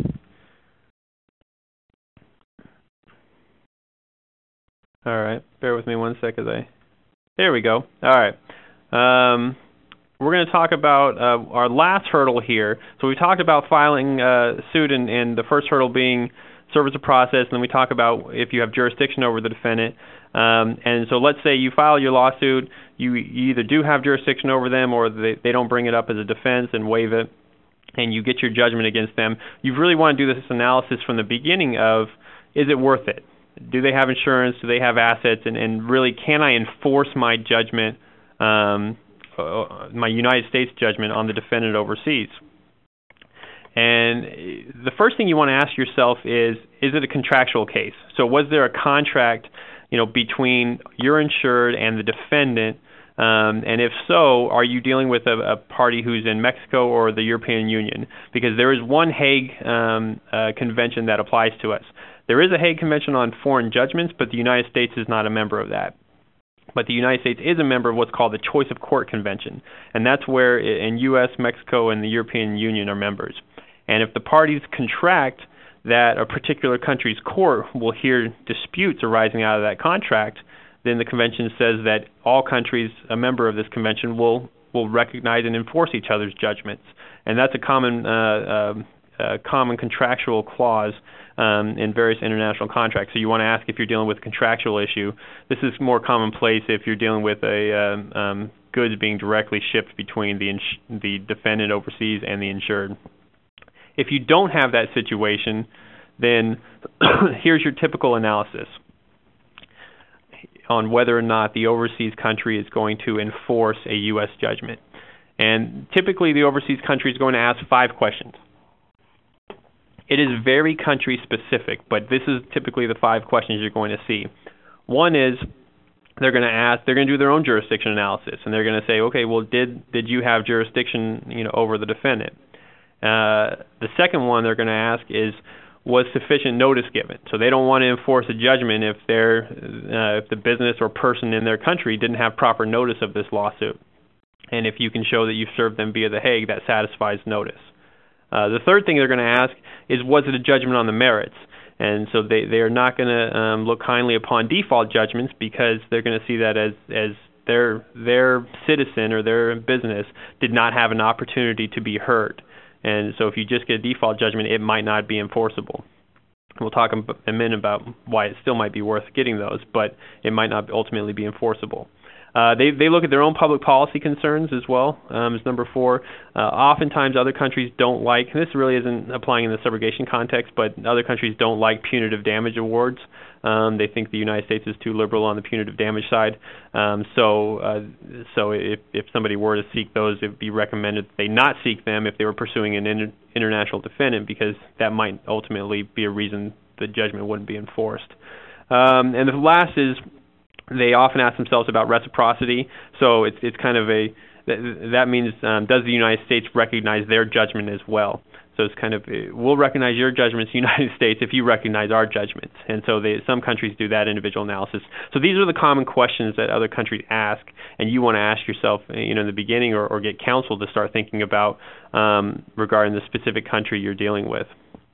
All right, bear with me one second. I there we go. All right, um, we're going to talk about uh, our last hurdle here. So we talked about filing uh, suit, and, and the first hurdle being service of process, and then we talk about if you have jurisdiction over the defendant. Um, and so let's say you file your lawsuit, you, you either do have jurisdiction over them, or they, they don't bring it up as a defense and waive it, and you get your judgment against them. You really want to do this analysis from the beginning of, is it worth it? Do they have insurance? Do they have assets? And, and really, can I enforce my judgment um, uh, my United States judgment on the defendant overseas. And the first thing you want to ask yourself is, is it a contractual case? So was there a contract, you know, between your insured and the defendant? Um, and if so, are you dealing with a, a party who's in Mexico or the European Union? Because there is one Hague um, uh, Convention that applies to us. There is a Hague Convention on foreign judgments, but the United States is not a member of that. But the United States is a member of what's called the Choice of Court Convention, and that's where in U S, Mexico, and the European Union are members. And if the parties contract that a particular country's court will hear disputes arising out of that contract, then the convention says that all countries, a member of this convention, will will recognize and enforce each other's judgments. And that's a common uh, uh, uh, common contractual clause um, in various international contracts. So you want to ask if you're dealing with a contractual issue. This is more commonplace if you're dealing with a um, um, goods being directly shipped between the ins- the defendant overseas and the insured. If you don't have that situation, then here's your typical analysis on whether or not the overseas country is going to enforce a U S judgment. And typically the overseas country is going to ask five questions. It is very country specific, but this is typically the five questions you're going to see. One is they're going to ask, they're going to do their own jurisdiction analysis, and they're going to say, okay, well, did did you have jurisdiction, you know, over the defendant? Uh, the second one they're going to ask is, was sufficient notice given? So they don't want to enforce a judgment if they're, uh, if the business or person in their country didn't have proper notice of this lawsuit. And if you can show that you've served them via the Hague, that satisfies notice. Uh, the third thing they're going to ask is, was it a judgment on the merits? And so they, they are not going to um, look kindly upon default judgments, because they're going to see that as, as their their citizen or their business did not have an opportunity to be heard. And so if you just get a default judgment, it might not be enforceable. We'll talk in a minute about why it still might be worth getting those, but it might not ultimately be enforceable. Uh, they they look at their own public policy concerns as well, um, as number four. Uh, oftentimes other countries don't like, and this really isn't applying in the subrogation context, but other countries don't like punitive damage awards. Um, they think the United States is too liberal on the punitive damage side. Um, so uh, so if, if somebody were to seek those, it would be recommended they not seek them if they were pursuing an inter- international defendant, because that might ultimately be a reason the judgment wouldn't be enforced. Um, and the last is, they often ask themselves about reciprocity. So it's it's kind of a, that means um, does the United States recognize their judgment as well? So it's kind of, we'll recognize your judgments, United States, if you recognize our judgments. And so they, some countries do that individual analysis. So these are the common questions that other countries ask, and you want to ask yourself, you know, in the beginning, or, or get counsel to start thinking about um, regarding the specific country you're dealing with.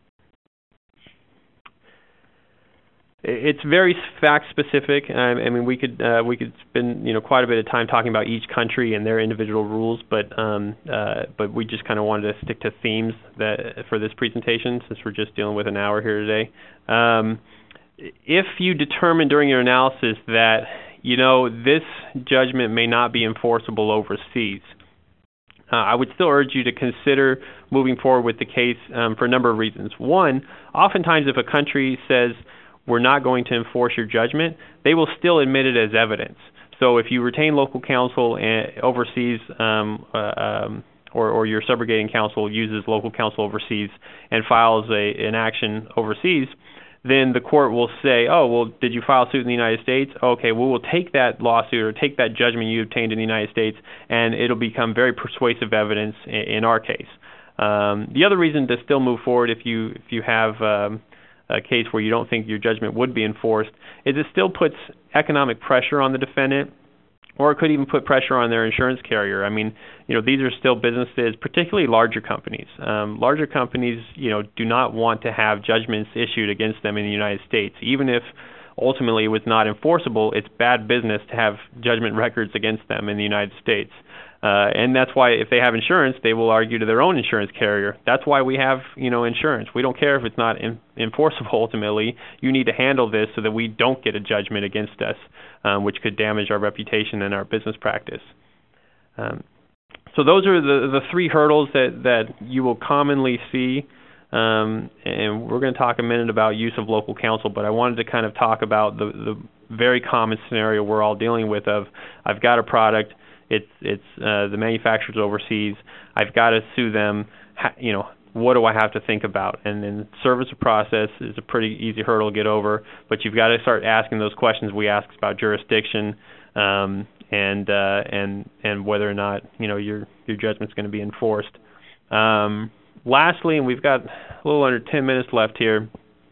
It's very fact specific. I mean, we could uh, we could spend you know quite a bit of time talking about each country and their individual rules, but um, uh, but we just kind of wanted to stick to themes that for this presentation, since we're just dealing with an hour here today. Um, if you determine during your analysis that you know this judgment may not be enforceable overseas, uh, I would still urge you to consider moving forward with the case um, for a number of reasons. One, oftentimes if a country says we're not going to enforce your judgment, they will still admit it as evidence. So if you retain local counsel and overseas, um, uh, um, or, or your subrogating counsel uses local counsel overseas and files a, an action overseas, then the court will say, oh, well, did you file a suit in the United States? Okay, well, we'll take that lawsuit or take that judgment you obtained in the United States, and it'll become very persuasive evidence in, in our case. Um, the other reason to still move forward if you if you have um, a case where you don't think your judgment would be enforced is it still puts economic pressure on the defendant, or it could even put pressure on their insurance carrier. I mean, you know, these are still businesses, particularly larger companies. Um, larger companies, you know, do not want to have judgments issued against them in the United States. Even if ultimately it was not enforceable, it's bad business to have judgment records against them in the United States. Uh, and that's why if they have insurance, they will argue to their own insurance carrier. That's why we have, you know, insurance. We don't care if it's not in, enforceable ultimately. You need to handle this so that we don't get a judgment against us, um, which could damage our reputation and our business practice. Um, so those are the, the three hurdles that, that you will commonly see. Um, and we're going to talk a minute about use of local counsel, but I wanted to kind of talk about the, the very common scenario we're all dealing with of, I've got a product, It's it's uh, the manufacturer's overseas. I've got to sue them. Ha- you know, what do I have to think about? And then service of process is a pretty easy hurdle to get over, but you've got to start asking those questions we ask about jurisdiction um, and uh, and and whether or not you know your your judgment's going to be enforced. Um, lastly, and we've got a little under ten minutes left here,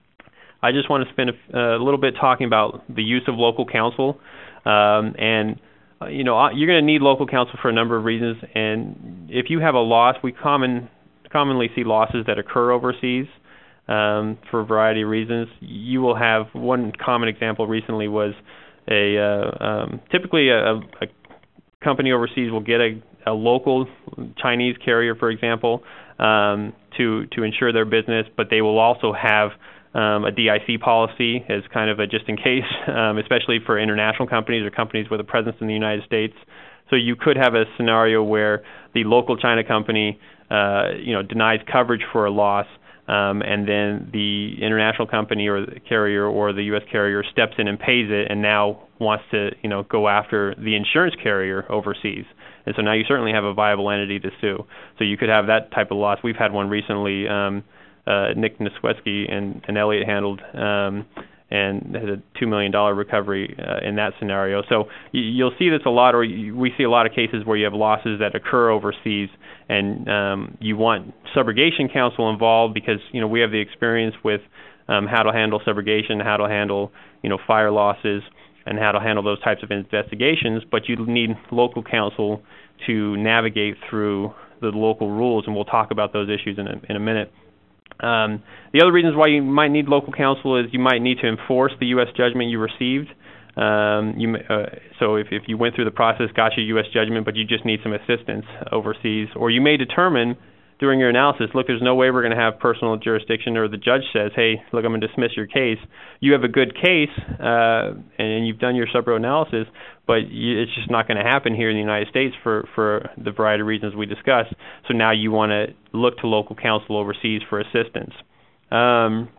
I just want to spend a, a little bit talking about the use of local counsel. Um, and, uh, you know, you're going to need local counsel for a number of reasons. And if you have a loss, we common, commonly see losses that occur overseas um, for a variety of reasons. You will have one common example recently was a uh, um, typically a, a company overseas will get a, a local Chinese carrier, for example, um, to to insure their business, but they will also have um, a D I C policy as kind of a just in case, um, especially for international companies or companies with a presence in the United States. So you could have a scenario where the local China company, uh, you know, denies coverage for a loss, um, and then the international company or the carrier or the U S carrier steps in and pays it, and now wants to, you know, go after the insurance carrier overseas. And so now you certainly have a viable entity to sue. So you could have that type of loss. We've had one recently. Um, uh, Nick Nisweski and, and Elliott handled, um, and had a two million dollars recovery uh, in that scenario. So you, you'll see this a lot, or you, we see a lot of cases where you have losses that occur overseas, and um, you want subrogation counsel involved because, you know, we have the experience with um, how to handle subrogation, how to handle, you know, fire losses, and how to handle those types of investigations, but you need local counsel to navigate through the local rules, and we'll talk about those issues in a, in a minute. Um, the other reasons why you might need local counsel is you might need to enforce the U S judgment you received. Um, you, uh, so if, if you went through the process, got your U S judgment, but you just need some assistance overseas, or you may determine during your analysis, look, there's no way we're going to have personal jurisdiction, or the judge says, hey, look, I'm going to dismiss your case. You have a good case, uh, and you've done your subro analysis, but you, it's just not going to happen here in the United States for, for the variety of reasons we discussed. So now you want to look to local counsel overseas for assistance. Um,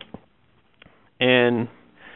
and,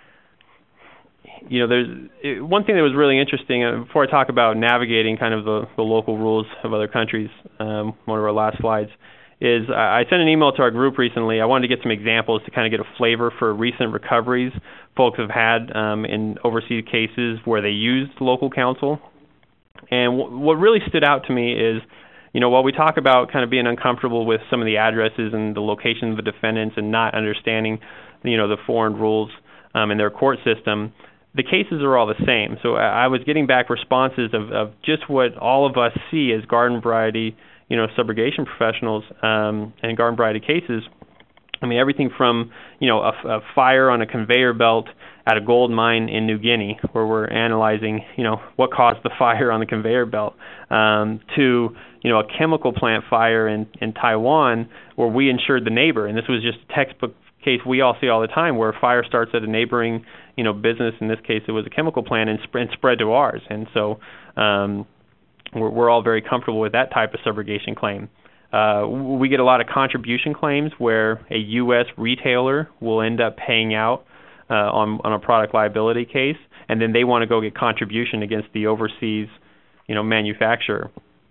you know, there's it, one thing that was really interesting, uh, before I talk about navigating kind of the, the local rules of other countries, um, one of our last slides, is I sent an email to our group recently. I wanted to get some examples to kind of get a flavor for recent recoveries folks have had um, in overseas cases where they used local counsel. And w- what really stood out to me is, you know, while we talk about kind of being uncomfortable with some of the addresses and the location of the defendants and not understanding, you know, the foreign rules um, in their court system, the cases are all the same. So I was getting back responses of, of just what all of us see as garden variety, you know, subrogation professionals um, and garden variety cases. I mean, everything from, you know, a, a fire on a conveyor belt at a gold mine in New Guinea, where we're analyzing, you know, what caused the fire on the conveyor belt, um, to, you know, a chemical plant fire in, in Taiwan where we insured the neighbor. And this was just a textbook case we all see all the time, where a fire starts at a neighboring, you know, business. In this case, it was a chemical plant, and, sp- and spread to ours. And so um, we're, we're all very comfortable with that type of subrogation claim. Uh, we get a lot of contribution claims where a U S retailer will end up paying out uh, on, on a product liability case, and then they want to go get contribution against the overseas, you know, manufacturer.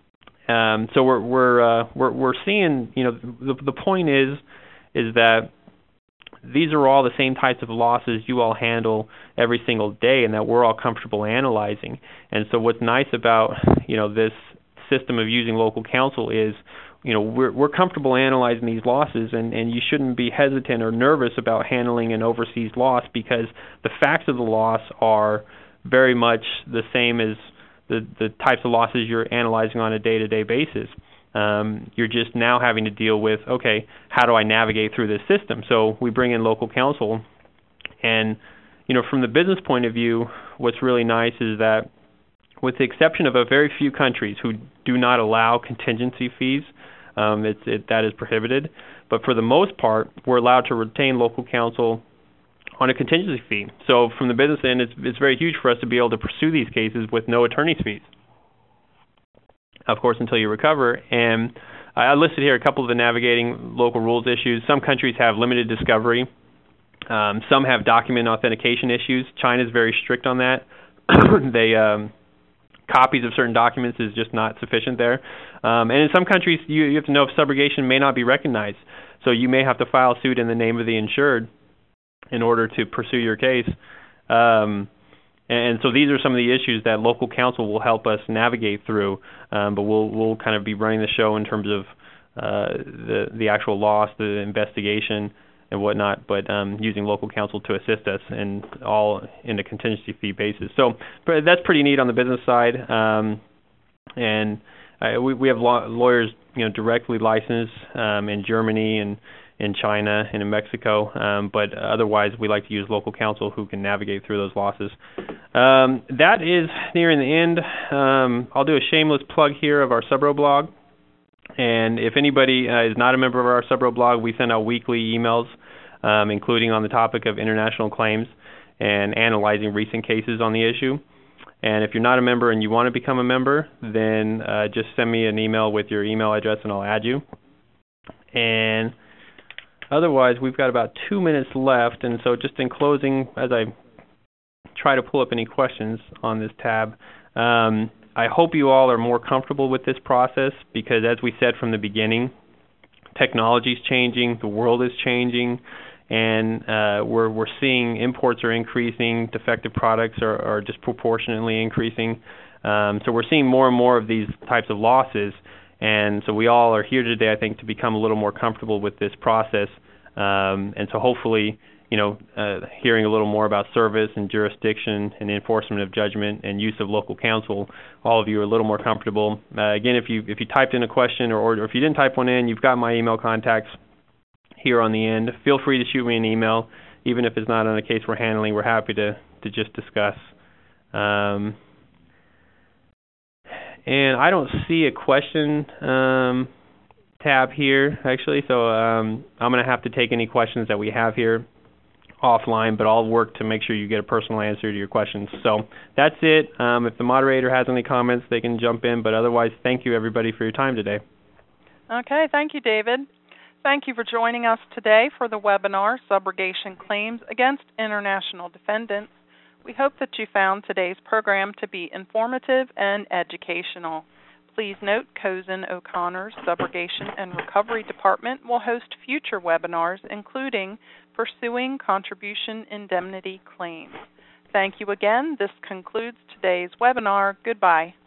Um, so we're we're uh, we're we're seeing, you know, the the point is is that these are all the same types of losses you all handle every single day, and that we're all comfortable analyzing. And so what's nice about, you know, this system of using local counsel is, you know, we're we're comfortable analyzing these losses, and, and you shouldn't be hesitant or nervous about handling an overseas loss, because the facts of the loss are very much the same as the, the types of losses you're analyzing on a day-to-day basis. Um, you're just now having to deal with, okay, how do I navigate through this system? So we bring in local counsel, and, you know, from the business point of view, what's really nice is that, with the exception of a very few countries who do not allow contingency fees, um, it's, it, that is prohibited. But for the most part, we're allowed to retain local counsel on a contingency fee. So from the business end, it's, it's very huge for us to be able to pursue these cases with no attorney's fees, of course, until you recover. And I listed here a couple of the navigating local rules issues. Some countries have limited discovery. Um, some have document authentication issues. China's very strict on that. they um, copies of certain documents is just not sufficient there. Um, and in some countries, you, you have to know if subrogation may not be recognized. So you may have to file suit in the name of the insured in order to pursue your case. Um, and so these are some of the issues that local counsel will help us navigate through. Um, but we'll we'll kind of be running the show in terms of uh, the the actual loss, the investigation, and whatnot. But um, using local counsel to assist us, and all in a contingency fee basis. So but that's pretty neat on the business side. Um, and uh, we we have law- lawyers, you know, directly licensed um, in Germany and in China and in Mexico, um, but otherwise we like to use local counsel who can navigate through those losses. Um, that is nearing the end. Um, I'll do a shameless plug here of our Subro blog, and if anybody uh, is not a member of our Subro blog, we send out weekly emails, um, including on the topic of international claims and analyzing recent cases on the issue. And if you're not a member and you want to become a member, then uh, just send me an email with your email address and I'll add you. And otherwise, we've got about two minutes left, and so just in closing, as I try to pull up any questions on this tab, um, I hope you all are more comfortable with this process because, as we said from the beginning, technology is changing, the world is changing, and uh, we're we're seeing imports are increasing, defective products are, are disproportionately increasing. Um, so we're seeing more and more of these types of losses. And so we all are here today, I think, to become a little more comfortable with this process. Um, and so hopefully, you know, uh, hearing a little more about service and jurisdiction and enforcement of judgment and use of local counsel, all of you are a little more comfortable. Uh, again, if you if you typed in a question or, or if you didn't type one in, you've got my email contacts here on the end. Feel free to shoot me an email, even if it's not on a case we're handling. We're happy to to just discuss. Um, And I don't see a question um, tab here, actually, so um, I'm going to have to take any questions that we have here offline, but I'll work to make sure you get a personal answer to your questions. So that's it. Um, if the moderator has any comments, they can jump in, but otherwise, thank you, everybody, for your time today. Okay, thank you, David. Thank you for joining us today for the webinar, Subrogation Claims Against International Defendants. We hope that you found today's program to be informative and educational. Please note Cozen O'Connor's Subrogation and Recovery Department will host future webinars, including Pursuing Contribution Indemnity Claims. Thank you again. This concludes today's webinar. Goodbye.